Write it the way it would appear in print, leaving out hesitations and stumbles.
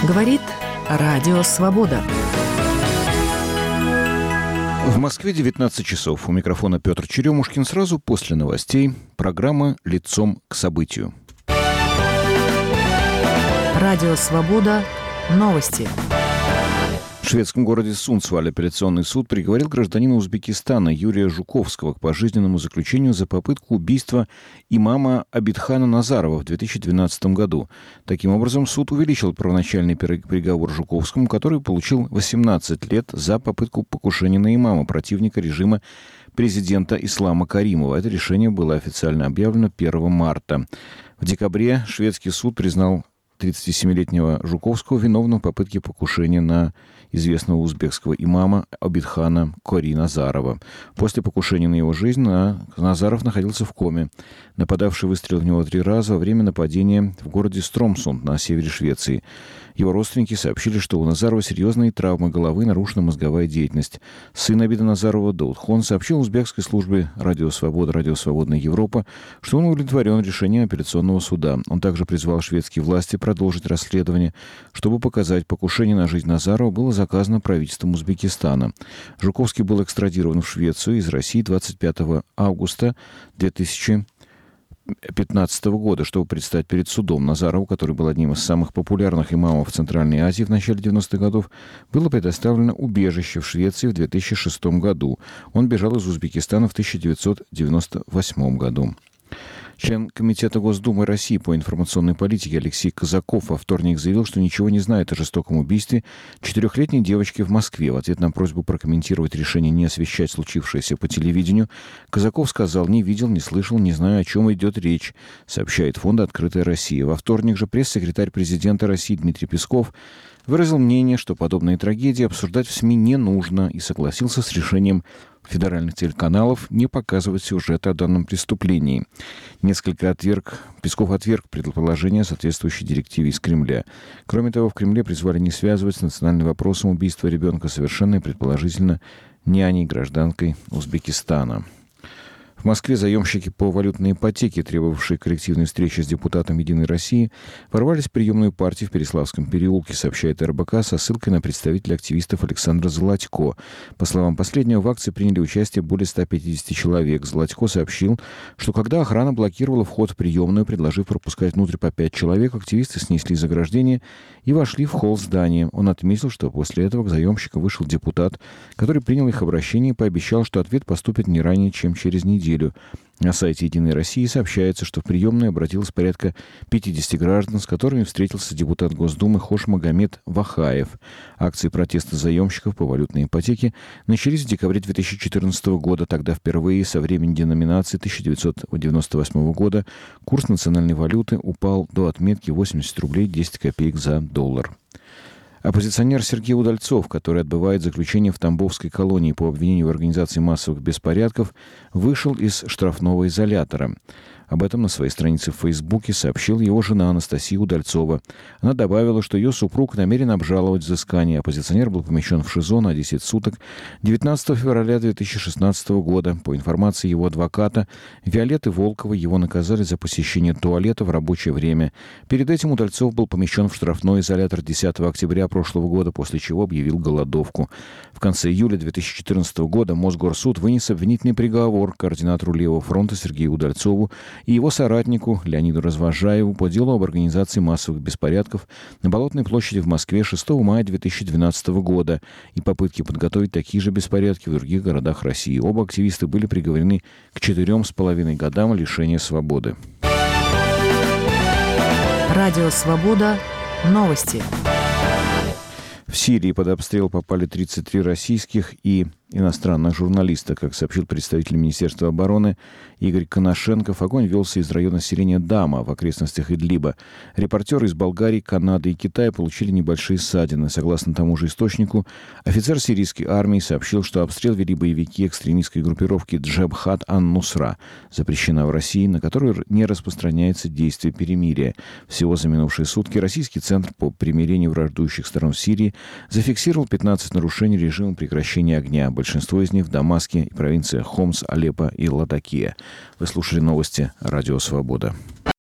Говорит Радио Свобода. В Москве 19 часов. У микрофона Петр Черемушкин. Сразу после новостей программа «Лицом к событию». Радио Свобода. Новости. В шведском городе Сунцваль апелляционный суд приговорил гражданина Узбекистана Юрия Жуковского к пожизненному заключению за попытку убийства имама Абидхана Назарова в 2012 году. Таким образом, суд увеличил первоначальный приговор Жуковскому, который получил 18 лет за попытку покушения на имама, противника режима президента Ислама Каримова. Это решение было официально объявлено 1 марта. В декабре шведский суд признал 37-летнего Жуковского виновным в попытке покушения на известного узбекского имама Абидхана Кори Назарова. После покушения на его жизнь Назаров находился в коме. Нападавший выстрелил в него 3 раза во время нападения в городе Стромсунд на севере Швеции. Его родственники сообщили, что у Назарова серьезные травмы головы, нарушена мозговая деятельность. Сын Абида Назарова Даудхон сообщил узбекской службе «Радио Свобода», «Радио Свободная Европа», что он удовлетворен решением апелляционного суда. Он также призвал шведские власти продолжить расследование. Чтобы показать покушение на жизнь Назарова, было заказано правительством Узбекистана. Жуковский был экстрадирован в Швецию из России 25 августа 2015 года, чтобы предстать перед судом. Назарову, который был одним из самых популярных имамов в Центральной Азии в начале 90-х годов, было предоставлено убежище в Швеции в 2006 году. Он бежал из Узбекистана в 1998 году. Член Комитета Госдумы России по информационной политике Алексей Казаков во вторник заявил, что ничего не знает о жестоком убийстве 4-летней девочки в Москве. В ответ на просьбу прокомментировать решение не освещать случившееся по телевидению, Казаков сказал: «Не видел, не слышал, не знаю, о чем идет речь», сообщает фонд «Открытая Россия». Во вторник же пресс-секретарь президента России Дмитрий Песков выразил мнение, что подобные трагедии обсуждать в СМИ не нужно, и согласился с решением федеральных телеканалов не показывать сюжеты о данном преступлении. Песков отверг предположение о соответствующей директиве из Кремля. Кроме того, в Кремле призвали не связывать с национальным вопросом убийства ребенка совершенной, предположительно, няней, гражданкой Узбекистана. В Москве заемщики по валютной ипотеке, требовавшие коллективной встречи с депутатом «Единой России», ворвались в приемную партию в Переславском переулке, сообщает РБК со ссылкой на представителя активистов Александра Золотько. По словам последнего, в акции приняли участие более 150 человек. Золотько сообщил, что когда охрана блокировала вход в приемную, предложив пропускать внутрь по 5 человек, активисты снесли заграждение и вошли в холл здания. Он отметил, что после этого к заемщикам вышел депутат, который принял их обращение и пообещал, что ответ поступит не ранее, чем через неделю. На сайте «Единой России» сообщается, что в приемную обратилось порядка 50 граждан, с которыми встретился депутат Госдумы Хошмагомед Вахаев. Акции протеста заемщиков по валютной ипотеке начались в декабре 2014 года. Тогда впервые со времени деноминации 1998 года курс национальной валюты упал до отметки 80 рублей 10 копеек за доллар. Оппозиционер Сергей Удальцов, который отбывает заключение в Тамбовской колонии по обвинению в организации массовых беспорядков, вышел из штрафного изолятора. Об этом на своей странице в Фейсбуке сообщила его жена Анастасия Удальцова. Она добавила, что ее супруг намерен обжаловать взыскание. Оппозиционер был помещен в ШИЗО на 10 суток 19 февраля 2016 года. По информации его адвоката Виолетты Волковой, его наказали за посещение туалета в рабочее время. Перед этим Удальцов был помещен в штрафной изолятор 10 октября прошлого года, после чего объявил голодовку. В конце июля 2014 года Мосгорсуд вынес обвинительный приговор координатору Левого фронта Сергею Удальцову и его соратнику Леониду Развозжаеву по делу об организации массовых беспорядков на Болотной площади в Москве 6 мая 2012 года и попытки подготовить такие же беспорядки в других городах России. Оба активиста были приговорены к 4,5 годам лишения свободы. Радио Свобода. Новости. В Сирии под обстрел попали 33 российских и иностранных журналиста. Как сообщил представитель Министерства обороны Игорь Коношенков, огонь велся из района селения Дама в окрестностях Идлиба. Репортеры из Болгарии, Канады и Китая получили небольшие ссадины. Согласно тому же источнику, офицер сирийской армии сообщил, что обстрел вели боевики экстремистской группировки Джабхат ан-Нусра, запрещена в России, на которую не распространяется действие перемирия. Всего за минувшие сутки Российский центр по примирению враждующих сторон в Сирии зафиксировал 15 нарушений режима прекращения огня. Большинство из них в Дамаске и провинциях Хомс, Алеппо и Латакия. Вы слушали новости «Радио Свобода».